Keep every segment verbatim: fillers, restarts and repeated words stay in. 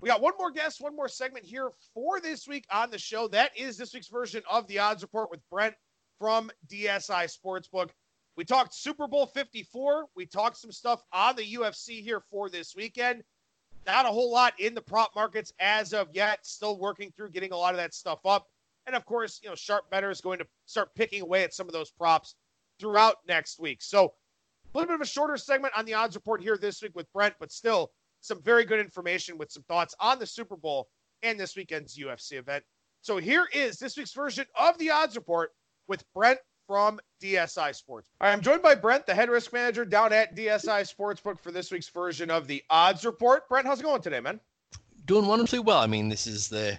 We got one more guest, one more segment here for this week on the show. That is this week's version of the Odds Report with Brent from D S I Sportsbook. We talked Super Bowl fifty-four. We talked some stuff on the U F C here for this weekend. Not a whole lot in the prop markets as of yet. Still working through getting a lot of that stuff up. And, of course, you know, Sharp Bettor is going to start picking away at some of those props throughout next week. So a little bit of a shorter segment on the Odds Report here this week with Brent, but still some very good information with some thoughts on the Super Bowl and this weekend's U F C event. So here is this week's version of the Odds Report with Brent from D S I Sports. All right, I'm joined by Brent, the head risk manager down at D S I Sportsbook for this week's version of the Odds Report. Brent, how's it going today, man? Doing wonderfully well. I mean, this is the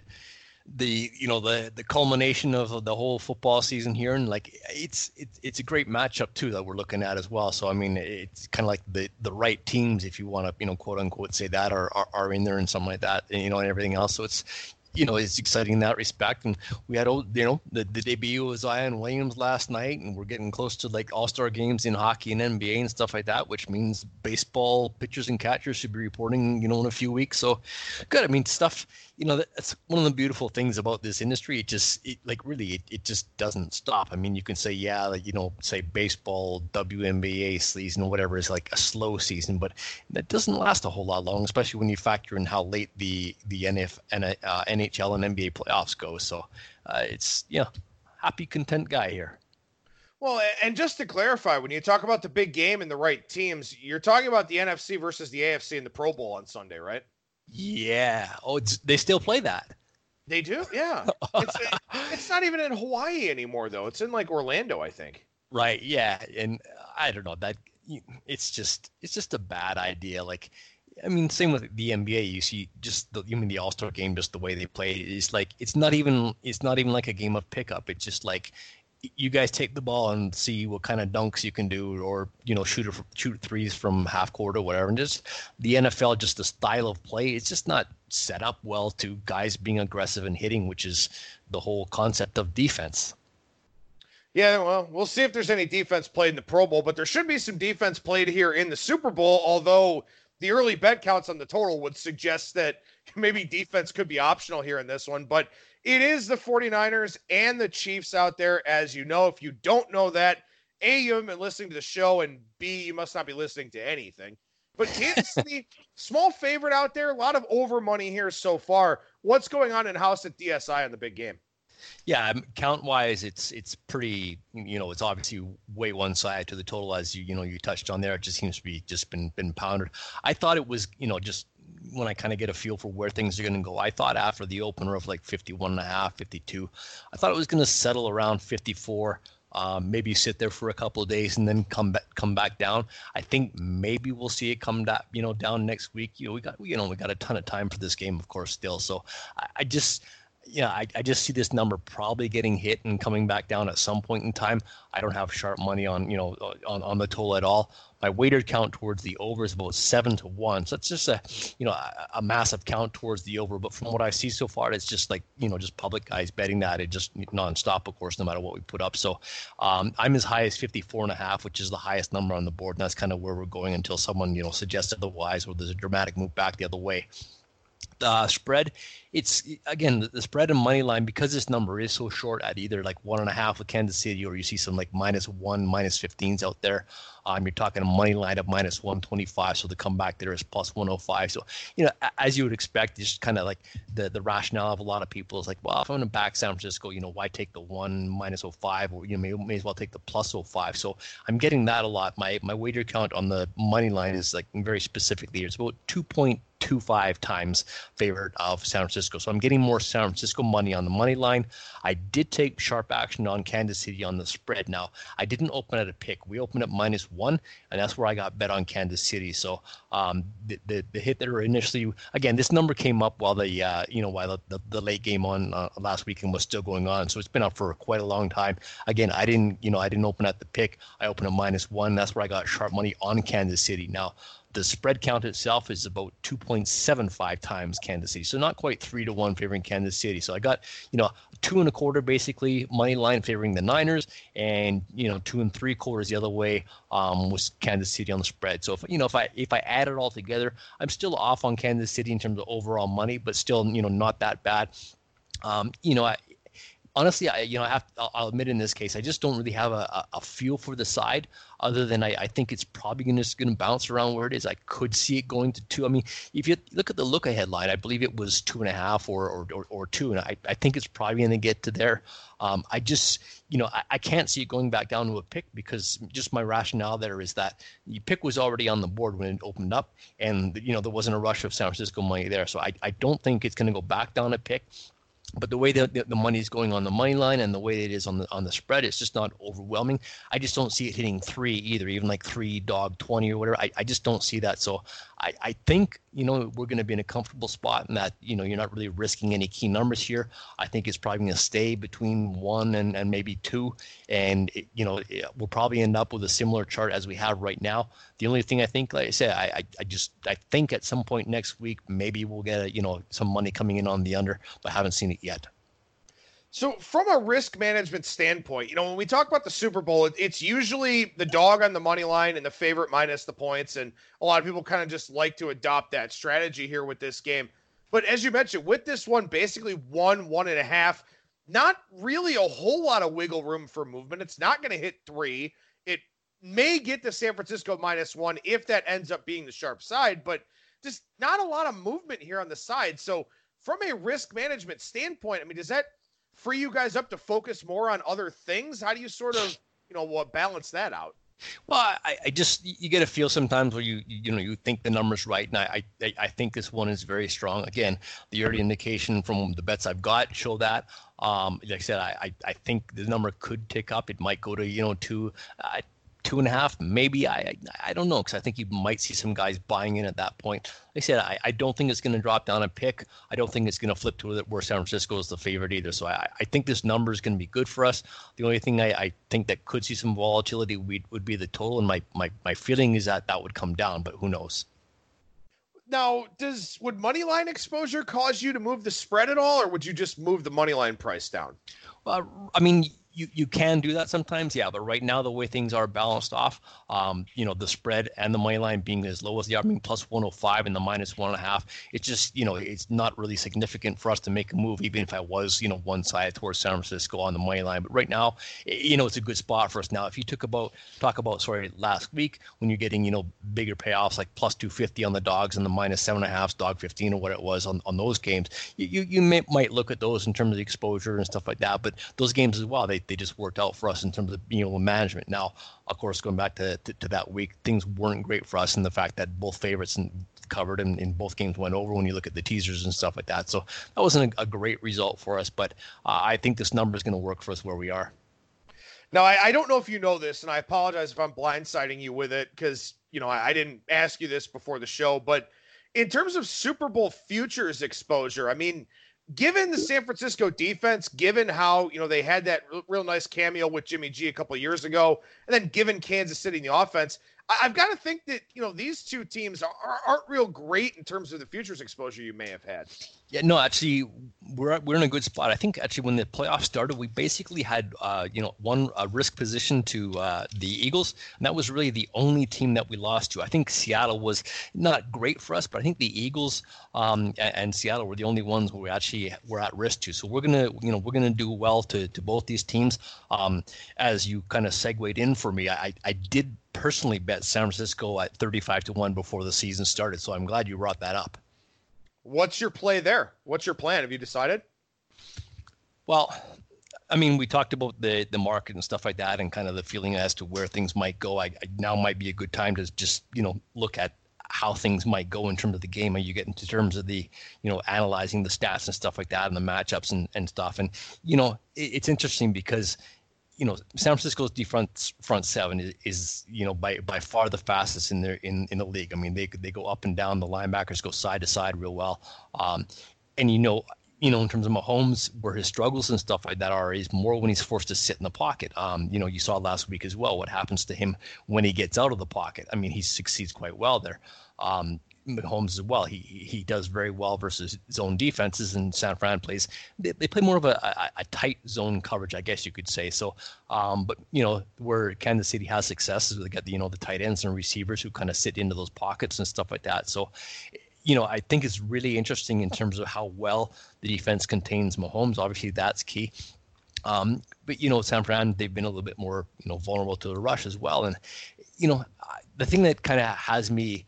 the you know the the culmination of the whole football season here, and like it's it's it's a great matchup too that we're looking at as well. So I mean, it's kind of like the the right teams, if you want to you know quote unquote say that, are, are are in there and something like that, and, you know, and everything else. So it's you know it's exciting in that respect. And we had you know the, the debut of Zion Williams last night, and we're getting close to like all-star games in hockey and N B A and stuff like that, which means baseball pitchers and catchers should be reporting you know in a few weeks. So good. I mean, stuff. You know, that's one of the beautiful things about this industry. It just, it, like, really, it, it just doesn't stop. I mean, you can say, yeah, like, you know, say baseball, W N B A season, or whatever is like a slow season, but that doesn't last a whole lot long, especially when you factor in how late the the N F, uh, N H L and N B A playoffs go. So uh, it's, you know, happy, content guy here. Well, and just to clarify, when you talk about the big game and the right teams, you're talking about the N F C versus the A F C in the Pro Bowl on Sunday, right? Yeah. Oh, it's, they still play that. They do? Yeah. It's, it's not even in Hawaii anymore, though. It's in, like, Orlando, I think. Right, yeah. And I don't know. that It's just it's just a bad idea. Like, I mean, same with the N B A. You see just the, you mean the All-Star game, just the way they play. It's like, it's not even, it's not even like a game of pickup. It's just like, you guys take the ball and see what kind of dunks you can do, or you know shoot a, shoot threes from half court or whatever. And just the N F L, just the style of play, it's just not set up well to guys being aggressive and hitting, which is the whole concept of defense. Yeah, well, we'll see if there's any defense played in the Pro Bowl, but there should be some defense played here in the Super Bowl, although the early bet counts on the total would suggest that maybe defense could be optional here in this one. But it is the 49ers and the Chiefs out there, as you know. If you don't know that, A, you haven't been listening to the show, and B, you must not be listening to anything. But Kansas City, small favorite out there, a lot of over money here so far. What's going on in-house at D S I on the big game? Yeah, count-wise, it's it's pretty, you know, it's obviously way one side to the total, as you you know you touched on there. It just seems to be just been been pounded. I thought it was, you know, just when I kind of get a feel for where things are going to go, I thought after the opener of like fifty-one and a half, fifty-two, I thought it was going to settle around fifty-four, um, maybe sit there for a couple of days and then come back, come back down. I think maybe we'll see it come down, you know, down next week. You know, we got, you know, we got a ton of time for this game, of course, still. So I, I just, yeah, I, I just see this number probably getting hit and coming back down at some point in time. I don't have sharp money on, you know, on, on the total at all. My weighted count towards the over is about seven to one. So it's just a, you know, a, a massive count towards the over. But from what I see so far, it's just like, you know, just public guys betting that. It just nonstop, of course, no matter what we put up. So um, I'm as high as fifty-four and a half, which is the highest number on the board. And that's kind of where we're going until someone, you know, suggests otherwise, or there's a dramatic move back the other way. Uh, spread, it's again the, the spread and money line, because this number is so short at either like one and a half with Kansas City, or you see some like minus one, minus fifteens out there. Um, you're talking a money line of minus one twenty-five, so the comeback there is plus one oh five. So, you know, as you would expect, just kind of like the the rationale of a lot of people is like, well, if I'm going to back San Francisco, you know, why take the one minus oh five, or you know, may, may as well take the plus oh five. So I'm getting that a lot. My my wager count on the money line is like very specifically, it's about two point two five times favorite of San Francisco. So I'm getting more San Francisco money on the money line. I did take sharp action on Kansas City on the spread. Now, I didn't open at a pick. We opened at minus one, and that's where I got bet on Kansas City. So um, the, the the hit there initially, again, this number came up while the uh, you know while the, the, the late game on uh, last weekend was still going on. So it's been up for quite a long time. Again, I didn't you know I didn't open at the pick. I opened at minus one. That's where I got sharp money on Kansas City. Now, the spread count itself is about two point seven five times Kansas City. So not quite three to one favoring Kansas City. So I got, you know, two and a quarter basically money line favoring the Niners, and, you know, two and three quarters the other way um, was Kansas City on the spread. So if, you know, if I, if I add it all together, I'm still off on Kansas City in terms of overall money, but still, you know, not that bad. Um, you know, I, Honestly, I you know I have I'll, I'll admit in this case I just don't really have a, a feel for the side other than I, I think it's probably gonna, just going to bounce around where it is. I could see it going to two. I mean, if you look at the look ahead line, I believe it was two and a half or or, or, or two, and I, I think it's probably going to get to there. Um, I just you know I, I can't see it going back down to a pick because just my rationale there is that the pick was already on the board when it opened up, and you know there wasn't a rush of San Francisco money there, so I, I don't think it's going to go back down a pick. But the way that the, the money is going on the money line and the way it is on the on the spread, it's just not overwhelming. I just don't see it hitting three either, even like three dog twenty or whatever. I, I just don't see that. So I, I think, you know, we're going to be in a comfortable spot in that, you know, you're not really risking any key numbers here. I think it's probably going to stay between one and, and maybe two. And, it, you know, it, we'll probably end up with a similar chart as we have right now. The only thing I think, like I said, I, I, I just, I think at some point next week, maybe we'll get, a, you know, some money coming in on the under, but I haven't seen it yet. So from a risk management standpoint, you know, when we talk about the Super Bowl, it, it's usually the dog on the money line and the favorite minus the points. And a lot of people kind of just like to adopt that strategy here with this game. But as you mentioned, with this one, basically one, one and a half, not really a whole lot of wiggle room for movement. It's not going to hit three. It may get to San Francisco minus one if that ends up being the sharp side, but just not a lot of movement here on the side. So from a risk management standpoint, I mean, does that free you guys up to focus more on other things? How do you sort of, you know, balance that out? Well, I, I just, you get a feel sometimes where you, you know, you think the number's right. And I, I, I think this one is very strong. Again, the early indication from the bets I've got show that. Um, like I said, I, I, I think the number could tick up. It might go to, you know, two, uh, two and a half, maybe. I, I, I don't know, because I think you might see some guys buying in at that point. Like I said, I, I don't think it's going to drop down a pick. I don't think it's going to flip to where San Francisco is the favorite either. So I, I think this number is going to be good for us. The only thing I, I think that could see some volatility would, would be the total. And my, my, my feeling is that that would come down, but who knows? Now, does would money line exposure cause you to move the spread at all, or would you just move the money line price down? Well, I mean, You you can do that sometimes, yeah. But right now, the way things are balanced off, um, you know, the spread and the money line being as low as they are, I mean, plus one oh five and the minus one and a half, it's just, you know, it's not really significant for us to make a move, even if I was, you know, one side towards San Francisco on the money line. But right now, you know, it's a good spot for us. Now, if you took about, talk about, sorry, last week, when you're getting, you know, bigger payoffs like plus two fifty on the dogs and the minus seven and a half, dog fifteen or what it was on, on those games, you, you, you may, might look at those in terms of the exposure and stuff like that. But those games as well, they, they just worked out for us in terms of, you know, management. Now, of course, going back to, to, to that week, things weren't great for us in the fact that both favorites and covered and in both games went over when you look at the teasers and stuff like that. So that wasn't a, a great result for us, but uh, I think this number is going to work for us where we are. Now, I, I don't know if you know this, and I apologize if I'm blindsiding you with it because, you know, I, I didn't ask you this before the show, but in terms of Super Bowl futures exposure, I mean, given the San Francisco defense, given how, you know, they had that real, real nice cameo with Jimmy G a couple of years ago, and then given Kansas City in the offense, I, I've got to think that, you know, these two teams are, aren't real great in terms of the futures exposure you may have had. Yeah, no, actually, we're we're in a good spot. I think actually when the playoffs started, we basically had uh, you know one uh, risk position to uh, the Eagles, and that was really the only team that we lost to. I think Seattle was not great for us, but I think the Eagles um, and, and Seattle were the only ones where we actually were at risk to. So we're gonna you know we're gonna do well to to both these teams. Um, as you kind of segued in for me, I I did personally bet San Francisco at thirty-five to one before the season started, so I'm glad you brought that up. What's your play there? What's your plan? Have you decided? Well, I mean, we talked about the the market and stuff like that and kind of the feeling as to where things might go. I, I now might be a good time to just, you know, look at how things might go in terms of the game. And you get into terms of the, you know, analyzing the stats and stuff like that and the matchups and, and stuff. And, you know, it, it's interesting because, you know, San Francisco's defense front seven is, is, you know, by by far the fastest in their in, in the league. I mean, they they go up and down. The linebackers go side to side real well. Um, and you know, you know, in terms of Mahomes, where his struggles and stuff like that are, is more when he's forced to sit in the pocket. Um, you know, you saw last week as well what happens to him when he gets out of the pocket. I mean, he succeeds quite well there. Um, Mahomes as well. He he does very well versus zone defenses, and San Fran plays. They, they play more of a, a, a tight zone coverage, I guess you could say. So, um, but you know where Kansas City has success is they got the, you know the tight ends and receivers who kind of sit into those pockets and stuff like that. So, you know I think it's really interesting in terms of how well the defense contains Mahomes. Obviously, that's key. Um, but you know San Fran, they've been a little bit more you know vulnerable to the rush as well. And you know the thing that kind of has me.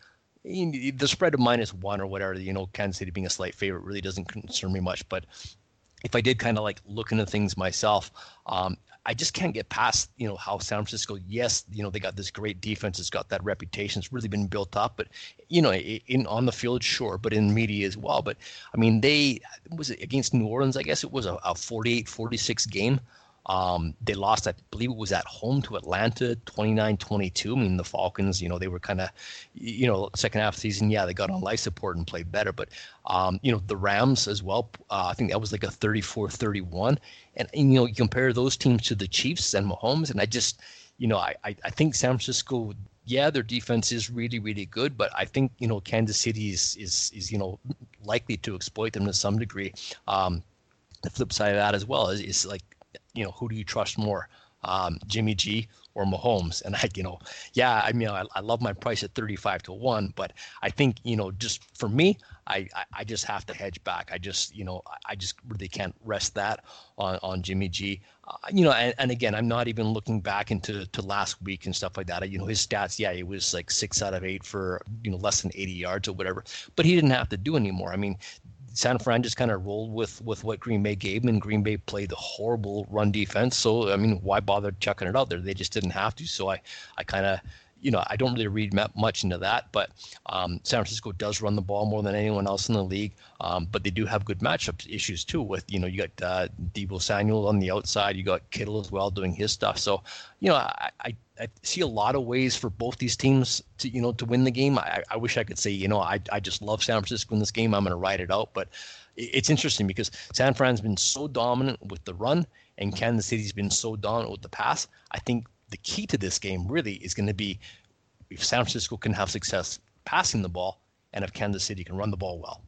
The spread of minus one or whatever, you know, Kansas City being a slight favorite really doesn't concern me much. But if I did kind of like look into things myself, um, I just can't get past, you know, how San Francisco, yes, you know, they got this great defense. It's got that reputation. It's really been built up. But, you know, in on the field, sure, but in media as well. But, I mean, they, was it against New Orleans, I guess it was a, a forty-eight forty-six game. Um, they lost, I believe it was at home to Atlanta, twenty-nine twenty-two. I mean, the Falcons, you know, they were kind of, you know, second half of the season, yeah, they got on life support and played better. But, um, you know, the Rams as well, uh, I think that was like a thirty-four thirty-one. And, and, you know, you compare those teams to the Chiefs and Mahomes, and I just, you know, I, I, I think San Francisco, yeah, their defense is really, really good, but I think, you know, Kansas City is, is, is you know, likely to exploit them to some degree. Um, the flip side of that as well is, is like, you know, who do you trust more, um, Jimmy G or Mahomes? And I, you know, yeah, I mean, I, I love my price at thirty-five to one, but I think, you know, just for me, I, I, I just have to hedge back. I just, you know, I just really can't rest that on, on Jimmy G. Uh, you know, and, and again, I'm not even looking back into to last week and stuff like that. I, you know, his stats, yeah, it was like six out of eight for, you know, less than eighty yards or whatever, but he didn't have to do anymore. I mean, San Fran just kind of rolled with, with what Green Bay gave him, and Green Bay played the horrible run defense. So, I mean, why bother chucking it out there? They just didn't have to. So I, I kind of, you know, I don't really read much into that, but um, San Francisco does run the ball more than anyone else in the league. Um, but they do have good matchup issues too with, you know, you got uh, Deebo Samuel on the outside, you got Kittle as well doing his stuff. So, you know, I, I, I see a lot of ways for both these teams to, you know, to win the game. I, I wish I could say, you know, I, I just love San Francisco in this game. I'm going to ride it out. But it's interesting because San Fran's been so dominant with the run and Kansas City's been so dominant with the pass. I think the key to this game really is going to be if San Francisco can have success passing the ball and if Kansas City can run the ball well.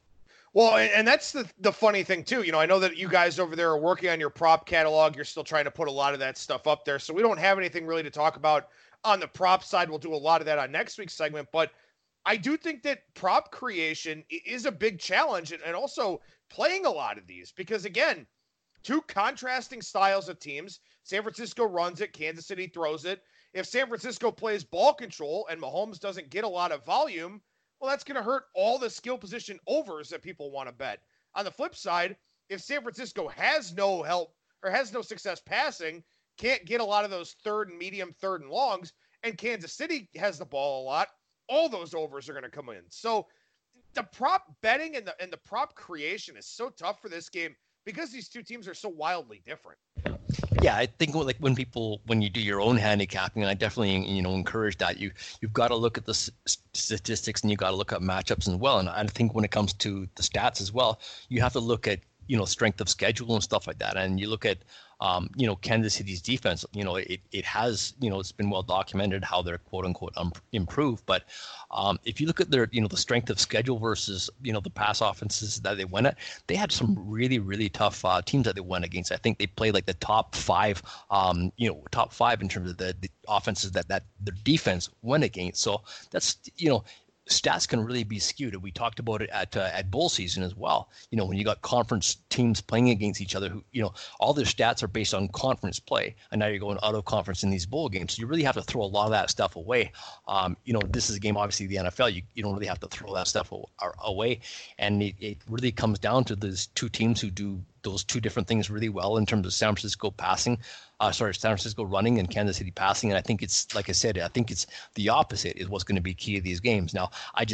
Well, and that's the the funny thing too. You know, I know that you guys over there are working on your prop catalog. You're still trying to put a lot of that stuff up there. So we don't have anything really to talk about on the prop side. We'll do a lot of that on next week's segment. But I do think that prop creation is a big challenge, and also playing a lot of these because, again, two contrasting styles of teams. San Francisco runs it. Kansas City throws it. If San Francisco plays ball control and Mahomes doesn't get a lot of volume, well, that's going to hurt all the skill position overs that people want to bet. On the flip side, if San Francisco has no help or has no success passing, can't get a lot of those third and medium, third and longs, and Kansas City has the ball a lot, all those overs are going to come in. So the prop betting and the and the prop creation is so tough for this game because these two teams are so wildly different. Yeah, I think like when people when you do your own handicapping, and I definitely you know encourage that you you've got to look at the s- statistics and you got to look at matchups as well. And I think when it comes to the stats as well, you have to look at you know strength of schedule and stuff like that. And you look at um, you know Kansas City's defense. You know it it has you know it's been well documented how they're quote unquote um, improved. But um, if you look at their you know the strength of schedule versus you know the pass offenses that they went at, they had some really really tough uh, teams that they went against. I think they played like the top five um, you know top five in terms of the, the offenses that that their defense went against. So that's you know. Stats can really be skewed. We talked about it at uh, at bowl season as well. You know, when you got conference teams playing against each other, who you know, all their stats are based on conference play, and now you're going out of conference in these bowl games. So you really have to throw a lot of that stuff away. Um, you know, this is a game, obviously, the N F L. You you don't really have to throw that stuff away, and it, it really comes down to those two teams who do those two different things really well in terms of San Francisco passing, uh, sorry, San Francisco running and Kansas City passing. And I think it's, like I said, I think it's the opposite is what's going to be key to these games. Now, I just,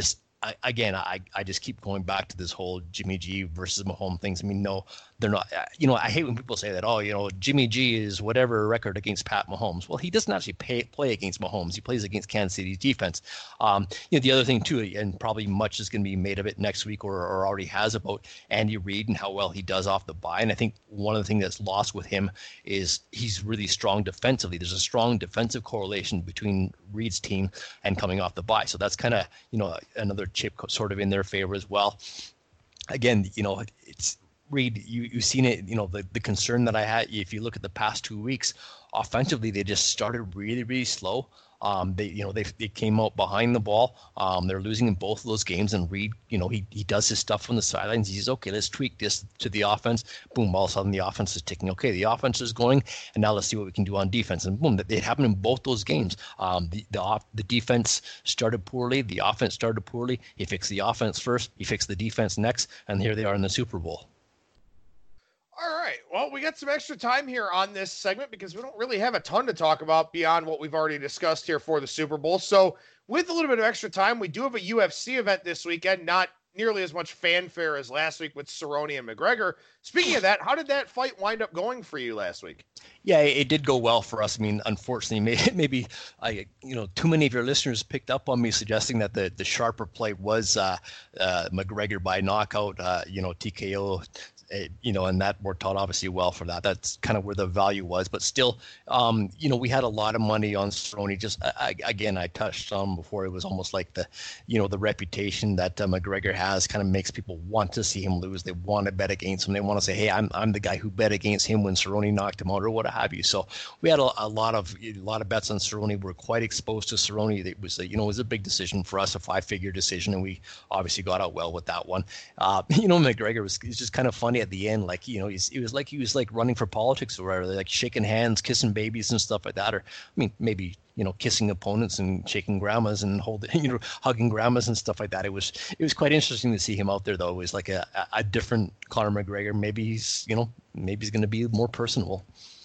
I, again, I, I just keep going back to this whole Jimmy G versus Mahomes things. I mean, no, they're not. You know, I hate when people say that. Oh, you know, Jimmy G is whatever record against Pat Mahomes. Well, he doesn't actually pay, play against Mahomes. He plays against Kansas City's defense. Um, you know, the other thing too, and probably much is going to be made of it next week, or, or already has, about Andy Reid and how well he does off the bye. And I think one of the things that's lost with him is he's really strong defensively. There's a strong defensive correlation between Reid's team and coming off the bye. So that's kind of, you know, another chip sort of in their favor as well. Again, you know, it's Reid, you, you've seen it, you know, the, the concern that I had, if you look at the past two weeks, offensively, they just started really, really slow. Um, they, you know, they they came out behind the ball. Um, they're losing in both of those games, and Reid, you know, he he does his stuff from the sidelines. He says, okay, let's tweak this to the offense. Boom, all of a sudden the offense is ticking. Okay, the offense is going, and now let's see what we can do on defense. And boom, it happened in both those games. Um, the the off, the defense started poorly. The offense started poorly. He fixed the offense first. He fixed the defense next, and here they are in the Super Bowl. All right. Well, we got some extra time here on this segment because we don't really have a ton to talk about beyond what we've already discussed here for the Super Bowl. So with a little bit of extra time, we do have a U F C event this weekend, not nearly as much fanfare as last week with Cerrone and McGregor. Speaking of that, how did that fight wind up going for you last week? Yeah, it did go well for us. I mean, unfortunately, maybe, maybe I, you know, too many of your listeners picked up on me suggesting that the, the sharper play was uh, uh, McGregor by knockout, uh, you know, T K O. It, you know, and that worked out obviously well for that. That's kind of where the value was. But still, um, you know, we had a lot of money on Cerrone. Just I, again, I touched on before. It was almost like the, you know, the reputation that uh, McGregor has kind of makes people want to see him lose. They want to bet against him. They want to say, hey, I'm I'm the guy who bet against him when Cerrone knocked him out or what have you. So we had a, a lot of a lot of bets on Cerrone. We're quite exposed to Cerrone. It was a, you know, it was a big decision for us, a five-figure decision, and we obviously got out well with that one. Uh, you know, McGregor was, was just kind of funny at the end, like, you know, he's, it was like he was like running for politics or whatever, like shaking hands, kissing babies and stuff like that. Or, I mean, maybe, you know, kissing opponents and shaking grandmas and holding, you know, hugging grandmas and stuff like that. It was, it was quite interesting to see him out there, though. It was like a, a different Conor McGregor. Maybe he's, you know, maybe he's going to be more personable.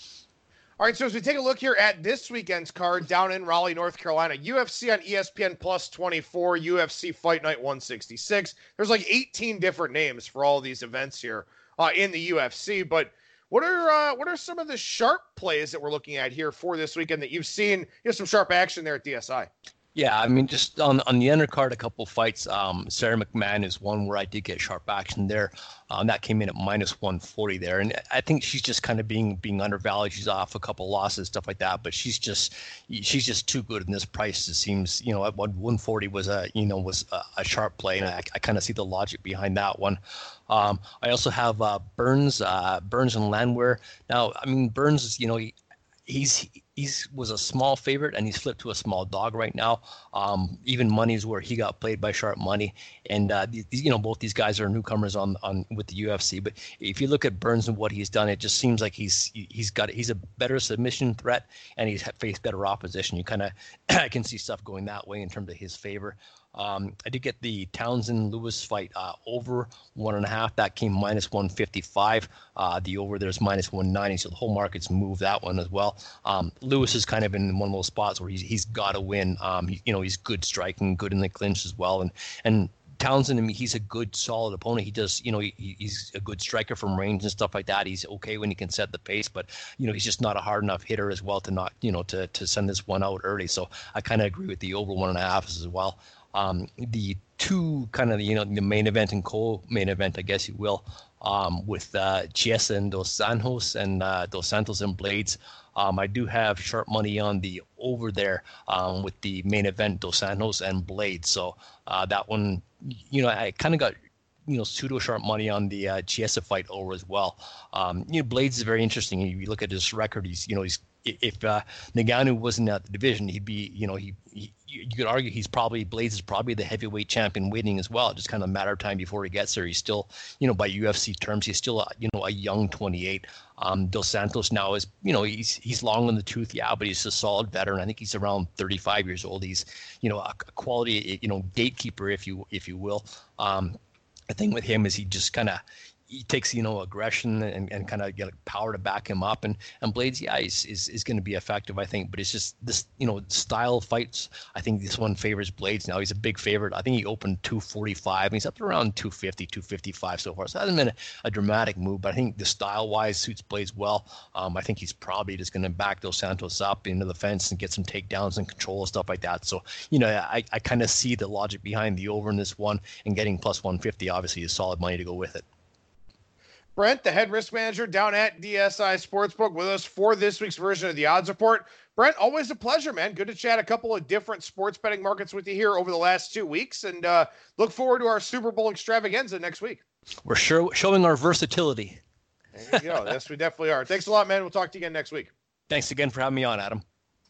All right, so as we take a look here at this weekend's card down in Raleigh, North Carolina, U F C on E S P N Plus twenty-four, U F C Fight Night one sixty-six. There's like eighteen different names for all these events here uh, in the U F C. But what are uh, what are some of the sharp plays that we're looking at here for this weekend that you've seen? You know, some sharp action there at D S I. Yeah, I mean, just on on the undercard, a couple fights. Um, Sarah McMahon is one where I did get sharp action there. Um, that came in at minus one forty there, and I think she's just kind of being being undervalued. She's off a couple losses, stuff like that, but she's just she's just too good in this price. It seems, you know, at one forty was a you know was a, a sharp play, and I, I kind of see the logic behind that one. Um, I also have uh, Burns, uh, Burns and Landwehr. Now, I mean, Burns is, you know, he, he's he's was a small favorite and he's flipped to a small dog right now. Um, even money's where he got played by sharp money, and uh, these, you know, both these guys are newcomers on on with the U F C. But if you look at Burns and what he's done, it just seems like he's he's got he's a better submission threat and he's faced better opposition. You kind of I can see stuff going that way in terms of his favor. Um, I did get the Townsend Lewis fight uh, over one and a half. That came minus one fifty-five. Uh, the over there's minus one ninety. So the whole market's moved that one as well. Um, Lewis is kind of in one of those spots where he's he's got to win. Um, he, you know, he's good striking, good in the clinch as well, and and. Townsend, I mean, he's a good, solid opponent. He does, you know, he, he's a good striker from range and stuff like that. He's okay when he can set the pace, but, you know, he's just not a hard enough hitter as well to not, you know, to, to send this one out early. So I kind of agree with the over one and a half as well. Um, the two kind of, you know, the main event and co-main event, I guess you will, um, with uh, Chiesa and Dos Santos and uh, Dos Santos and Blades. Um, I do have sharp money on the over there um, with the main event, Dos Santos and Blades. So uh, that one, you know, I kind of got, you know, pseudo sharp money on the uh, Chiesa fight over as well. Um, you know, Blades is very interesting. If you look at his record, he's, you know, he's, if uh, Ngannou wasn't at the division, he'd be, you know, he, he you could argue he's probably, Blades is probably the heavyweight champion waiting as well. It's just kind of a matter of time before he gets there. He's still, you know, by U F C terms, he's still, a, you know, a young twenty-eight. Um, Dos Santos now is, you know, he's he's long in the tooth, yeah, but he's a solid veteran. I think he's around thirty-five years old. He's, you know, a, a quality, you know, gatekeeper, if you if you will. Um, the thing with him is he just kind of, he takes, you know, aggression and, and kind of get power to back him up. And, and Blades, yeah, is, is, is going to be effective, I think. But it's just this, you know, style fights. I think this one favors Blades now. He's a big favorite. I think he opened two forty-five, and he's up to around two fifty, two fifty-five so far. So it hasn't been a, a dramatic move, but I think the style-wise suits Blades well. Um, I think he's probably just going to back Dos Santos up into the fence and get some takedowns and control and stuff like that. So, you know, I, I kind of see the logic behind the over in this one, and getting plus one fifty obviously is solid money to go with it. Brent, the head risk manager down at D S I Sportsbook, with us for this week's version of the Odds Report. Brent, always a pleasure, man. Good to chat a couple of different sports betting markets with you here over the last two weeks, and uh, look forward to our Super Bowl extravaganza next week. We're sure showing our versatility. There you go. Yes, we definitely are. Thanks a lot, man. We'll talk to you again next week. Thanks again for having me on, Adam.